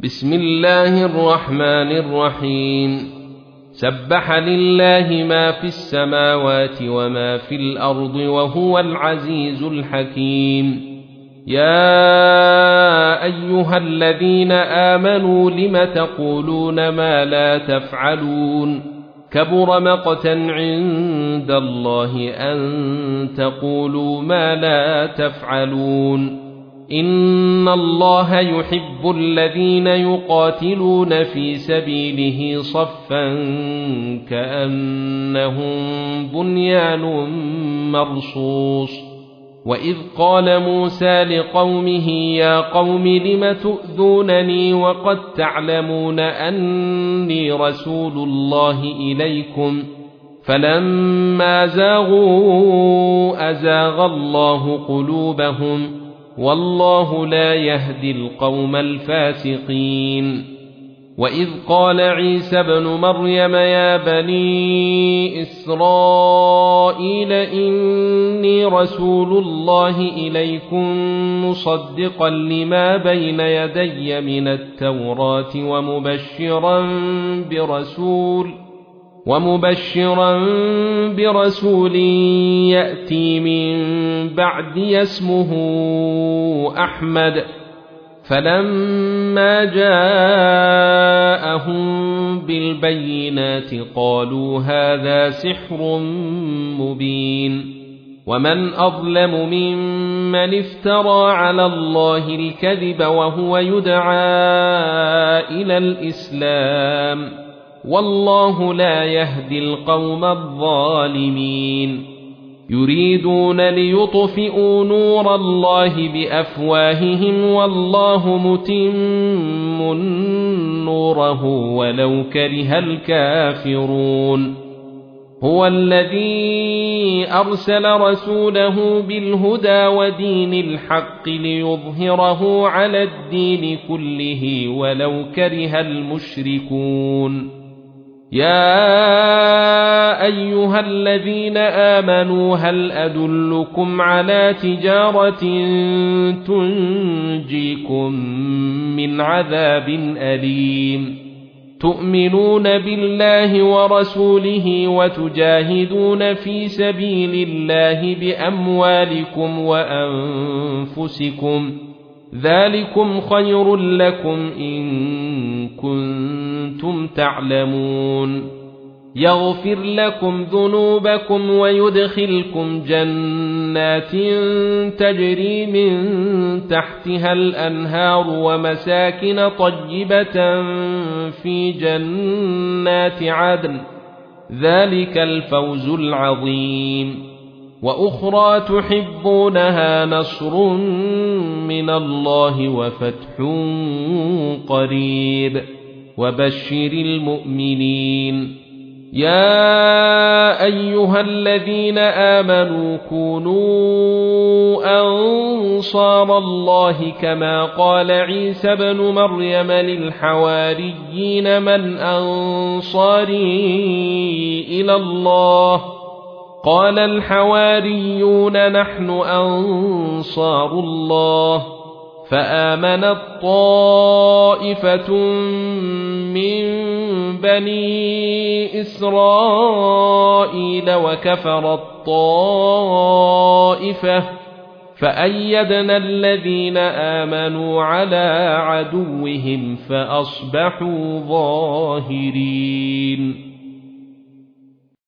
بسم الله الرحمن الرحيم. سبح لله ما في السماوات وما في الأرض وهو العزيز الحكيم. يا أيها الذين آمنوا لم تقولون ما لا تفعلون؟ كبر مقتا عند الله أن تقولوا ما لا تفعلون. إن الله يحب الذين يقاتلون في سبيله صفا كأنهم بنيان مرصوص. وإذ قال موسى لقومه يا قوم لم تؤذونني وقد تعلمون أني رسول الله إليكم فلما زاغوا أزاغ الله قلوبهم والله لا يهدي القوم الفاسقين. وإذ قال عيسى ابن مريم يا بني إسرائيل إني رسول الله إليكم مصدقا لما بين يدي من التوراة ومبشرا برسول يأتي من بعدي اسمه أحمد. فلما جاءهم بالبينات قالوا هذا سحر مبين. ومن أظلم ممن افترى على الله الكذب وهو يدعى إلى الإسلام والله لا يهدي القوم الظالمين. يريدون ليطفئوا نور الله بأفواههم والله متم نوره ولو كره الكافرون. هو الذي أرسل رسوله بالهدى ودين الحق ليظهره على الدين كله ولو كره المشركون. يا أيها الذين آمنوا هل أدلكم على تجارة تنجيكم من عذاب أليم؟ تؤمنون بالله ورسوله وتجاهدون في سبيل الله بأموالكم وأنفسكم ذلكم خير لكم إن كنتم تعلمون. يغفر لكم ذنوبكم ويدخلكم جنات تجري من تحتها الأنهار ومساكن طيبة في جنات عدن ذلك الفوز العظيم. وأخرى تحبونها نصر من الله وفتح قريب وبشر المؤمنين. يا أيها الذين آمنوا كونوا أنصار الله كما قال عيسى ابن مريم للحواريين من أنصاري إلى الله؟ قال الحواريون نحن أنصار الله. فآمنت طائفة من بني إسرائيل وكفرت طائفة فأيدنا الذين آمنوا على عدوهم فأصبحوا ظاهرين.